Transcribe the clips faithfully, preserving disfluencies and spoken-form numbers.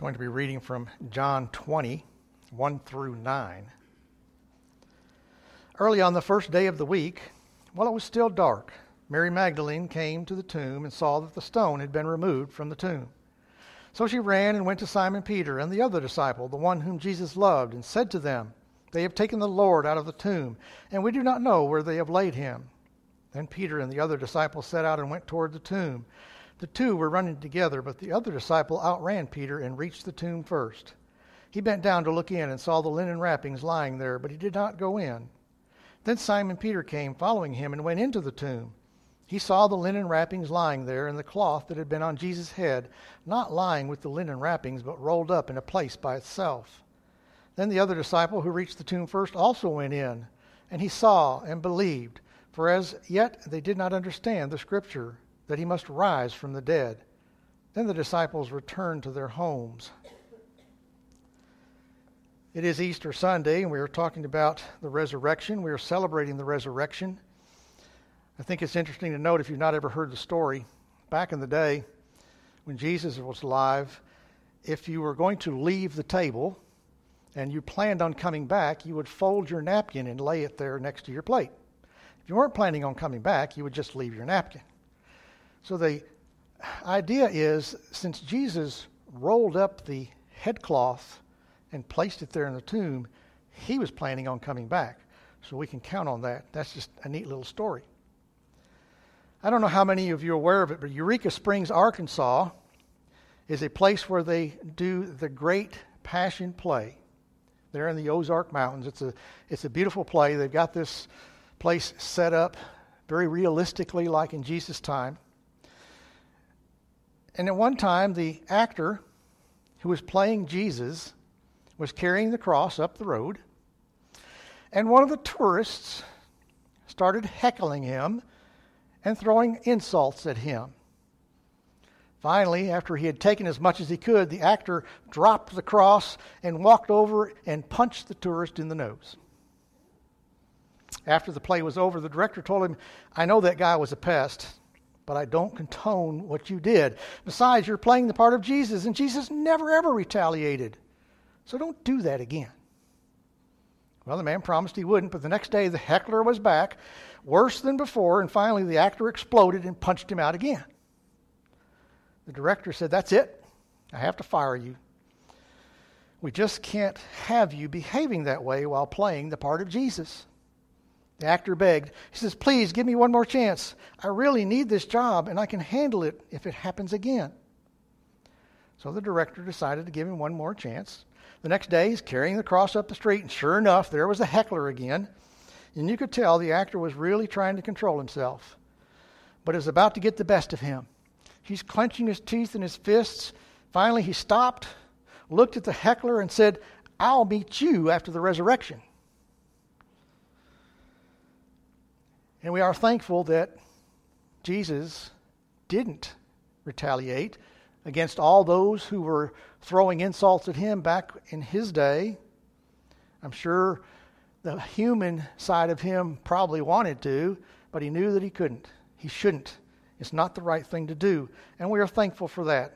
Going to be reading from John twenty, one through nine. Early on the first day of the week, while it was still dark, Mary Magdalene came to the tomb and saw that the stone had been removed from the tomb. So she ran and went to Simon Peter and the other disciple, the one whom Jesus loved, and said to them, "They have taken the Lord out of the tomb, and we do not know where they have laid him." Then Peter and the other disciple set out and went toward the tomb. The two were running together, but the other disciple outran Peter and reached the tomb first. He bent down to look in and saw the linen wrappings lying there, but he did not go in. Then Simon Peter came, following him, and went into the tomb. He saw the linen wrappings lying there, and the cloth that had been on Jesus' head, not lying with the linen wrappings, but rolled up in a place by itself. Then the other disciple who reached the tomb first also went in, and he saw and believed, for as yet they did not understand the scripture, that he must rise from the dead. Then the disciples returned to their homes. It is Easter Sunday, and we are talking about the resurrection. We are celebrating the resurrection. I think it's interesting to note, if you've not ever heard the story, back in the day when Jesus was alive, if you were going to leave the table and you planned on coming back, you would fold your napkin and lay it there next to your plate. If you weren't planning on coming back, you would just leave your napkin. So the idea is, since Jesus rolled up the headcloth and placed it there in the tomb, he was planning on coming back. So we can count on that. That's just a neat little story. I don't know how many of you are aware of it, but Eureka Springs, Arkansas is a place where they do the Great Passion Play. There in the Ozark Mountains. It's a it's a beautiful play. They've got this place set up very realistically, like in Jesus' time. And at one time, the actor who was playing Jesus was carrying the cross up the road, and one of the tourists started heckling him and throwing insults at him. Finally, after he had taken as much as he could, the actor dropped the cross and walked over and punched the tourist in the nose. After the play was over, the director told him, "I know that guy was a pest, but I don't condone what you did. Besides, you're playing the part of Jesus, and Jesus never ever retaliated. So don't do that again." Well, the man promised he wouldn't, but the next day the heckler was back, worse than before, and finally the actor exploded and punched him out again. The director said, "That's it. I have to fire you. We just can't have you behaving that way while playing the part of Jesus." The actor begged. He says, "Please give me one more chance. I really need this job, and I can handle it if it happens again." So the director decided to give him one more chance. The next day, he's carrying the cross up the street, and sure enough, there was the heckler again. And you could tell the actor was really trying to control himself. But it was about to get the best of him. He's clenching his teeth in his fists. Finally, he stopped, looked at the heckler, and said, "I'll meet you after the resurrection." And we are thankful that Jesus didn't retaliate against all those who were throwing insults at him back in his day. I'm sure the human side of him probably wanted to, but he knew that he couldn't. He shouldn't. It's not the right thing to do. And we are thankful for that.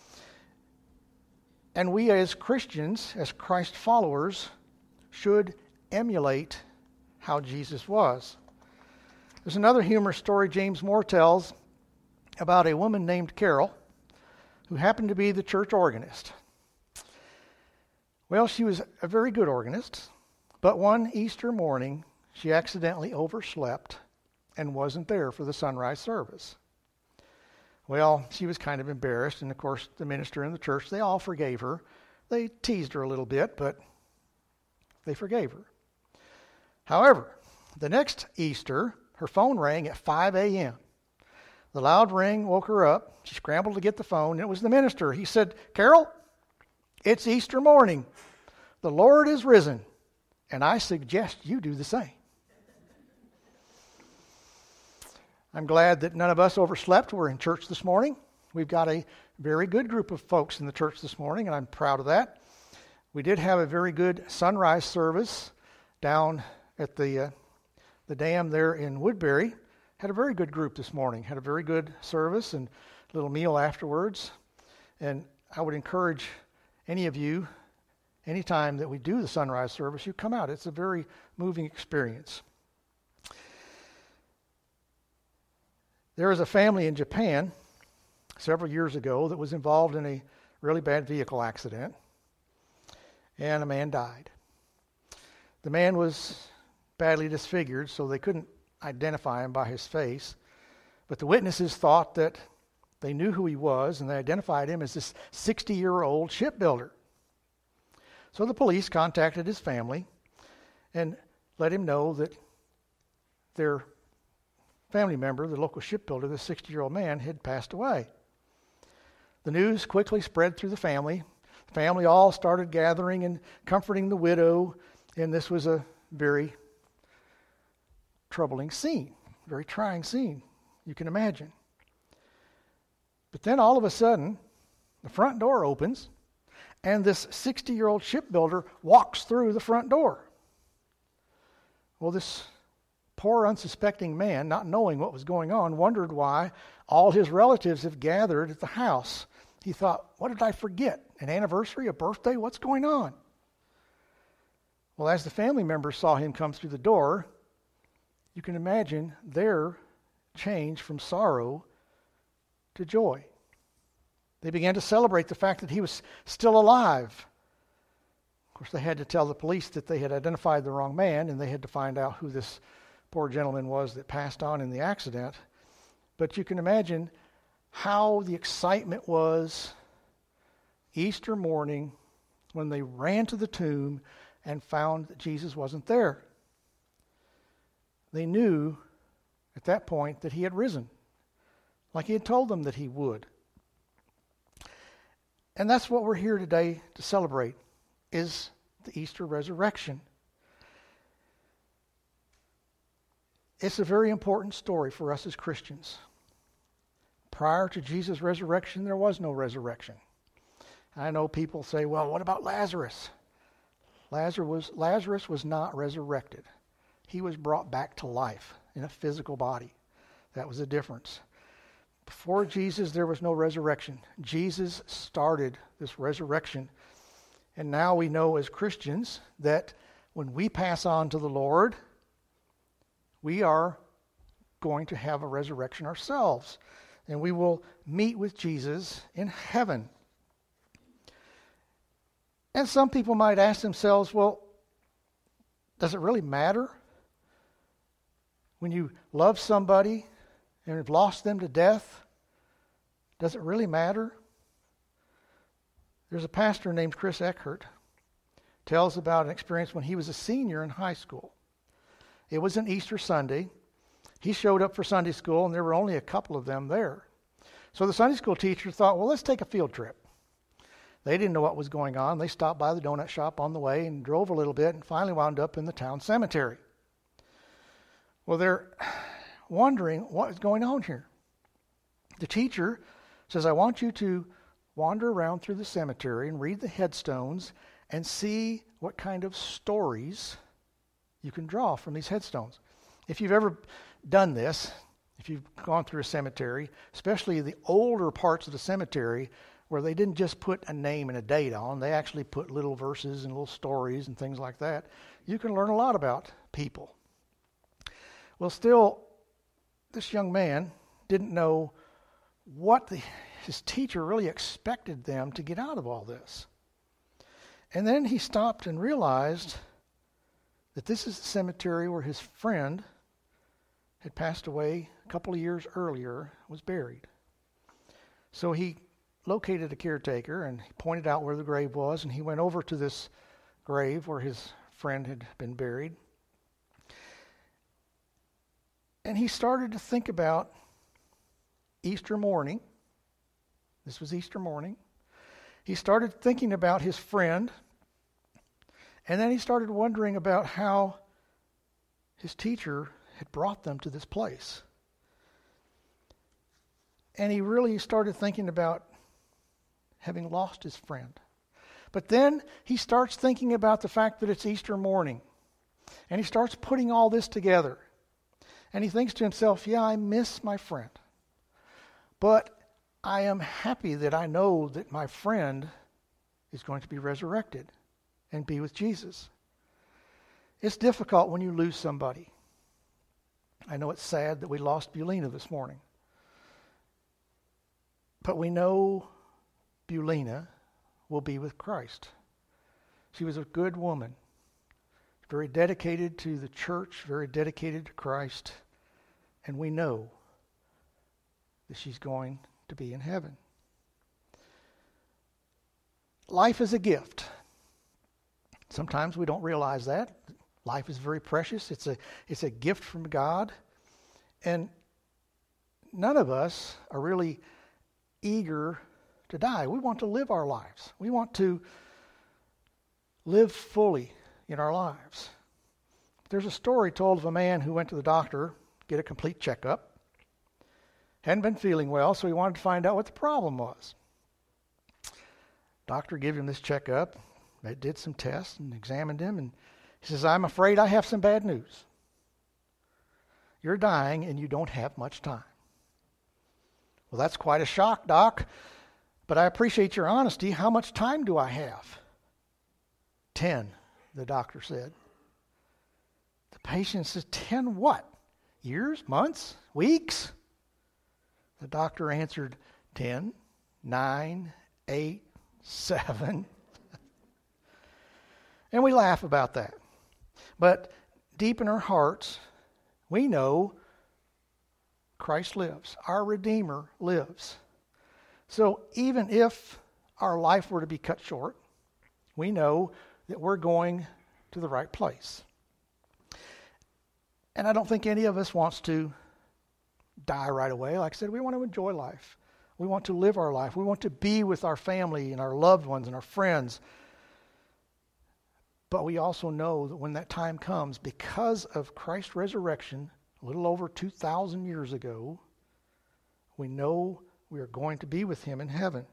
And we as Christians, as Christ followers, should emulate how Jesus was. There's another humorous story James Moore tells about a woman named Carol who happened to be the church organist. Well, she was a very good organist, but one Easter morning she accidentally overslept and wasn't there for the sunrise service. Well, she was kind of embarrassed, and of course the minister and the church, they all forgave her. They teased her a little bit, but they forgave her. However, the next Easter, her phone rang at five a.m. The loud ring woke her up. She scrambled to get the phone. It was the minister. He said, "Carol, it's Easter morning. The Lord is risen, and I suggest you do the same." I'm glad that none of us overslept. We're in church this morning. We've got a very good group of folks in the church this morning, and I'm proud of that. We did have a very good sunrise service down at the uh, the dam there in Woodbury. Had a very good group this morning. Had a very good service and a little meal afterwards. And I would encourage any of you, anytime that we do the sunrise service, you come out. It's a very moving experience. There was a family in Japan several years ago that was involved in a really bad vehicle accident, and a man died. The man was badly disfigured, so they couldn't identify him by his face, but the witnesses thought that they knew who he was, and they identified him as this sixty-year-old shipbuilder. So the police contacted his family and let him know that their family member, the local shipbuilder, the sixty-year-old man, had passed away. The news quickly spread through the family. The family all started gathering and comforting the widow, and this was a very troubling scene, very trying scene, you can imagine. But then all of a sudden, the front door opens, and this sixty-year-old shipbuilder walks through the front door. Well, this poor unsuspecting man, not knowing what was going on, wondered why all his relatives have gathered at the house. He thought, what did I forget? An anniversary, a birthday? What's going on? Well, as the family members saw him come through the door, you can imagine their change from sorrow to joy. They began to celebrate the fact that he was still alive. Of course, they had to tell the police that they had identified the wrong man, and they had to find out who this poor gentleman was that passed on in the accident. But you can imagine how the excitement was Easter morning when they ran to the tomb and found that Jesus wasn't there. They knew at that point that he had risen, like he had told them that he would. And that's what we're here today to celebrate, is the Easter resurrection. It's a very important story for us as Christians. Prior to Jesus' resurrection, there was no resurrection. I know people say, well, what about Lazarus? Lazarus was, Lazarus was not resurrected. He was brought back to life in a physical body. That was the difference. Before Jesus, there was no resurrection. Jesus started this resurrection. And now we know as Christians that when we pass on to the Lord, we are going to have a resurrection ourselves. And we will meet with Jesus in heaven. And some people might ask themselves, well, does it really matter? When you love somebody and have lost them to death, does it really matter? There's a pastor named Chris Eckert, tells about an experience when he was a senior in high school. It was an Easter Sunday. He showed up for Sunday school, and there were only a couple of them there. So the Sunday school teacher thought, well, let's take a field trip. They didn't know what was going on. They stopped by the donut shop on the way and drove a little bit and finally wound up in the town cemetery. Well, they're wondering what is going on here. The teacher says, I want you to wander around through the cemetery and read the headstones and see what kind of stories you can draw from these headstones. If you've ever done this, if you've gone through a cemetery, especially the older parts of the cemetery where they didn't just put a name and a date on, they actually put little verses and little stories and things like that, you can learn a lot about people. Well, still, this young man didn't know what the, his teacher really expected them to get out of all this. And then he stopped and realized that this is the cemetery where his friend had passed away a couple of years earlier, was buried. So he located a caretaker and he pointed out where the grave was, and he went over to this grave where his friend had been buried. And he started to think about Easter morning. This was Easter morning. He started thinking about his friend, and then he started wondering about how his teacher had brought them to this place. And he really started thinking about having lost his friend. But then he starts thinking about the fact that it's Easter morning. And he starts putting all this together. And he thinks to himself, yeah, I miss my friend. But I am happy that I know that my friend is going to be resurrected and be with Jesus. It's difficult when you lose somebody. I know it's sad that we lost Bulina this morning. But we know Bulina will be with Christ. She was a good woman, very dedicated to the church, very dedicated to Christ, and we know that she's going to be in heaven. Life is a gift. Sometimes we don't realize that. Life is very precious. It's a, it's a gift from God. And none of us are really eager to die. We want to live our lives. We want to live fully in our lives. There's a story told of a man who went to the doctor, get a complete checkup. Hadn't been feeling well, so he wanted to find out what the problem was. Doctor gave him this checkup. They did some tests and examined him, and he says, I'm afraid I have some bad news. You're dying and you don't have much time. Well, that's quite a shock, Doc, but I appreciate your honesty. How much time do I have? Ten, the doctor said. The patient says, ten what? Years, months, weeks? The doctor answered, ten, nine, eight, seven. And we laugh about that. But deep in our hearts, we know Christ lives. Our Redeemer lives. So even if our life were to be cut short, we know that we're going to the right place. And I don't think any of us wants to die right away. Like I said, we want to enjoy life. We want to live our life. We want to be with our family and our loved ones and our friends. But we also know that when that time comes, because of Christ's resurrection, a little over two thousand years ago, we know we are going to be with him in heaven.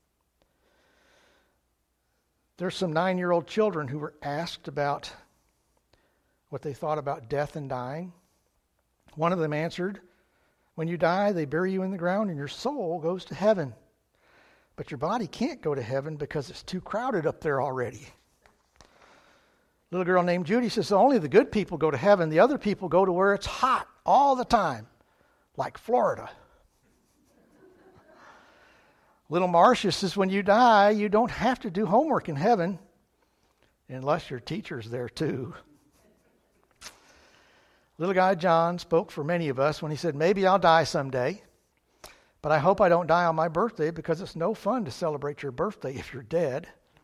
There's some nine-year-old children who were asked about what they thought about death and dying. One of them answered, when you die, they bury you in the ground and your soul goes to heaven. But your body can't go to heaven because it's too crowded up there already. Little girl named Judy says, only the good people go to heaven. The other people go to where it's hot all the time, like Florida. Little Marcia says, when you die, you don't have to do homework in heaven, unless your teacher's there too. Little guy John spoke for many of us when he said, maybe I'll die someday, but I hope I don't die on my birthday because it's no fun to celebrate your birthday if you're dead.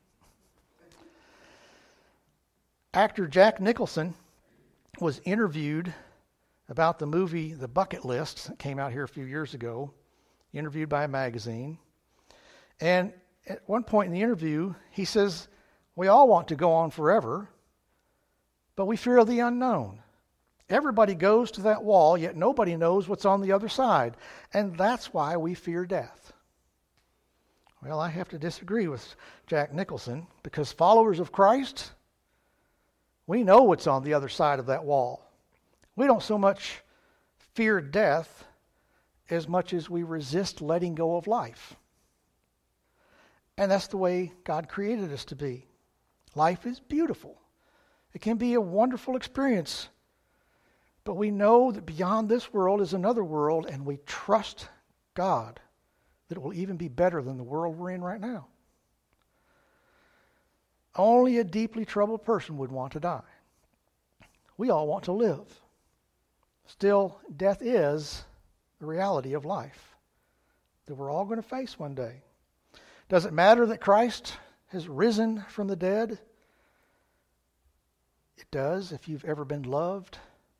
Actor Jack Nicholson was interviewed about the movie The Bucket List that came out here a few years ago, interviewed by a magazine. And at one point in the interview, he says, we all want to go on forever, but we fear the unknown. Everybody goes to that wall, yet nobody knows what's on the other side. And that's why we fear death. Well, I have to disagree with Jack Nicholson, because followers of Christ, we know what's on the other side of that wall. We don't so much fear death as much as we resist letting go of life. And that's the way God created us to be. Life is beautiful. It can be a wonderful experience. But we know that beyond this world is another world, and we trust God that it will even be better than the world we're in right now. Only a deeply troubled person would want to die. We all want to live. Still, death is the reality of life that we're all going to face one day. Does it matter that Christ has risen from the dead? It does if you've ever been loved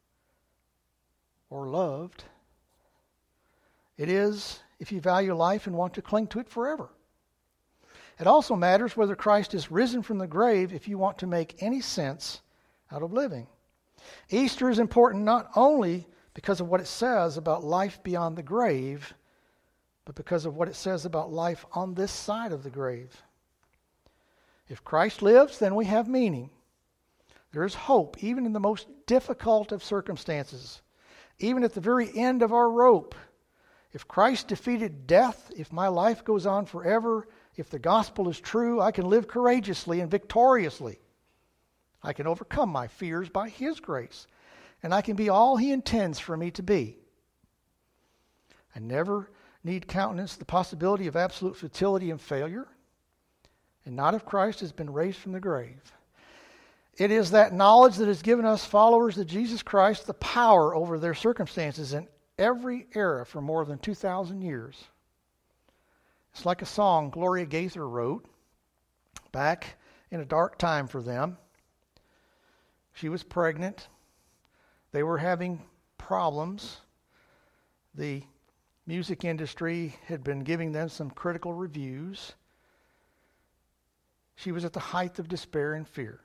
or loved. It is if you value life and want to cling to it forever. It also matters whether Christ is risen from the grave if you want to make any sense out of living. Easter is important not only because of what it says about life beyond the grave, but because of what it says about life on this side of the grave. If Christ lives, then we have meaning. There is hope, even in the most difficult of circumstances, even at the very end of our rope. If Christ defeated death, if my life goes on forever, If the gospel is true, I can live courageously and victoriously. I can overcome my fears by His grace, and I can be all He intends for me to be. I never need countenance the possibility of absolute futility and failure, and not if Christ has been raised from the grave. It is that knowledge that has given us followers of Jesus Christ the power over their circumstances in every era for more than two thousand years. It's like a song Gloria Gaither wrote back in a dark time for them. She was pregnant. They were having problems. The music industry had been giving them some critical reviews. She was at the height of despair and fear.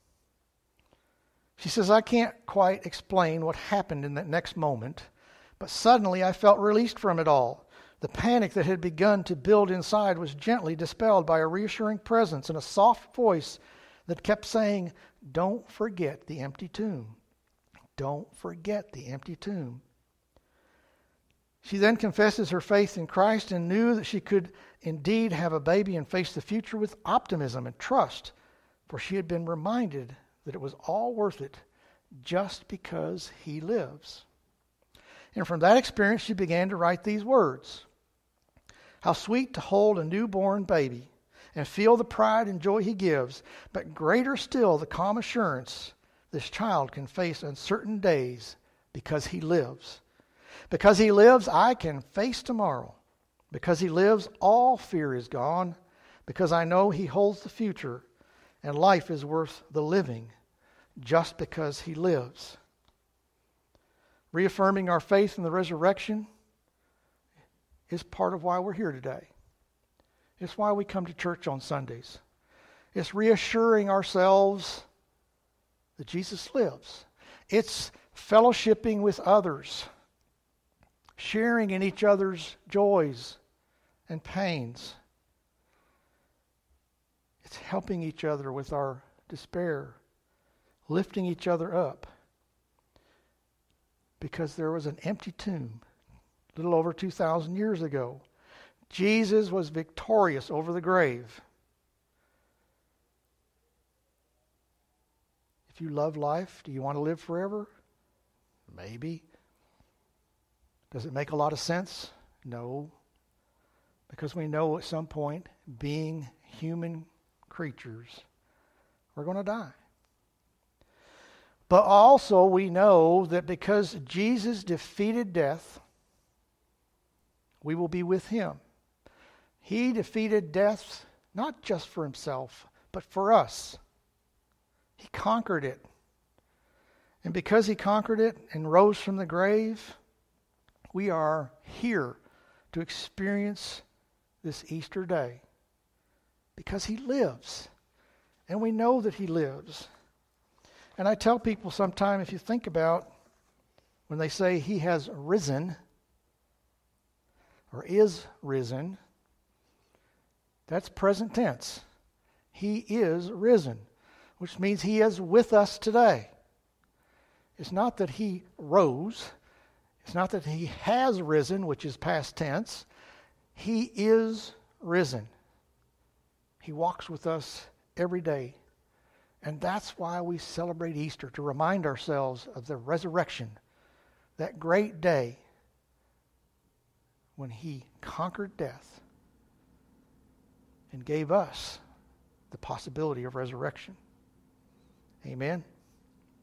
She says, I can't quite explain what happened in that next moment, but suddenly I felt released from it all. The panic that had begun to build inside was gently dispelled by a reassuring presence and a soft voice that kept saying, don't forget the empty tomb. Don't forget the empty tomb. She then confesses her faith in Christ and knew that she could indeed have a baby and face the future with optimism and trust, for she had been reminded that it was all worth it just because He lives. And from that experience, she began to write these words. How sweet to hold a newborn baby and feel the pride and joy He gives, but greater still the calm assurance this child can face uncertain days because He lives. Because He lives, I can face tomorrow. Because He lives, all fear is gone. Because I know He holds the future, and life is worth the living just because He lives. Reaffirming our faith in the resurrection is part of why we're here today. It's why we come to church on Sundays. It's reassuring ourselves that Jesus lives. It's fellowshipping with others, sharing in each other's joys and pains. It's helping each other with our despair, lifting each other up. Because there was an empty tomb a little over two thousand years ago. Jesus was victorious over the grave. If you love life, do you want to live forever? Maybe. Does it make a lot of sense? No. Because we know at some point, being human creatures, we're going to die. But also we know that because Jesus defeated death, we will be with Him. He defeated death not just for Himself, but for us. He conquered it. And because He conquered it and rose from the grave, we are here to experience this Easter day. Because He lives. And we know that He lives. And I tell people sometime, if you think about when they say He has risen, or is risen, that's present tense. He is risen, which means He is with us today. It's not that He rose. It's not that He has risen, which is past tense. He is risen. He walks with us every day. And that's why we celebrate Easter, to remind ourselves of the resurrection, that great day when He conquered death and gave us the possibility of resurrection. Amen.